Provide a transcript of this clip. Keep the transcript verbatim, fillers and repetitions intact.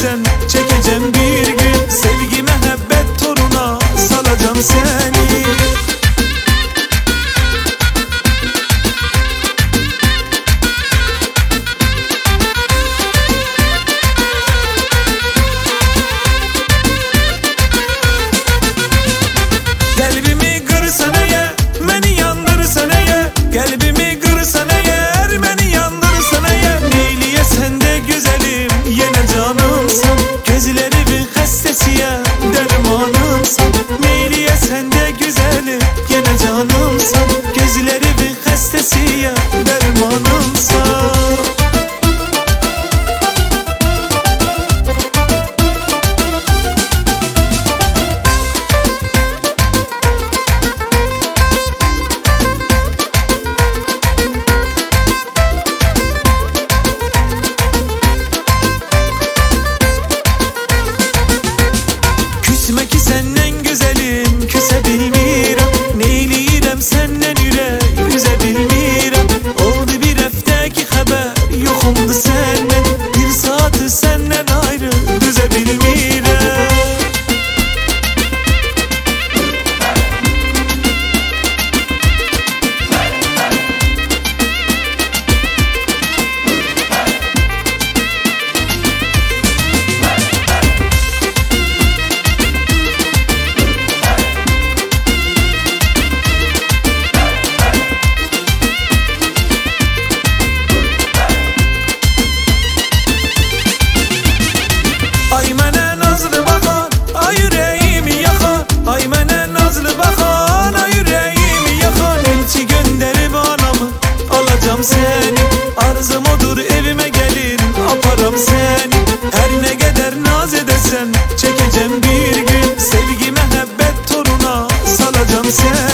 edersen çekeceğim bir gün. Sevgi mehabbet toruna salacağım seni. Kalbimi kırsan eğer, beni yandırsan eğer, kalbimi kırsan eğer, beni yandırsan eğer, neyliye sen de güzelim, yine canımsın, gözlerimin hastesiye dermanımsın. Neyliye sen de güzelim, yine canımsın, gözlerimin hastesiye dermanımsın. Küsme ki senden güzelim, küse bilmirəm, neyliyirəm senden yürək üze bilmirəm. Oldu bir hafta ki haber yoxumdu senden, bir saati senden ayrı düze bilmirəm. Ay mənə nazlı baxan, ay ürəyimi yaxan, ay mənə nazlı baxan, ay ürəyimi yaxan. Elçi göndərib anamı, alacam səni, arzum odur evime gelin, aparam səni. Her ne kadar naz edesen çekeceğim bir gün, sevgi mehabbet toruna salacağım səni.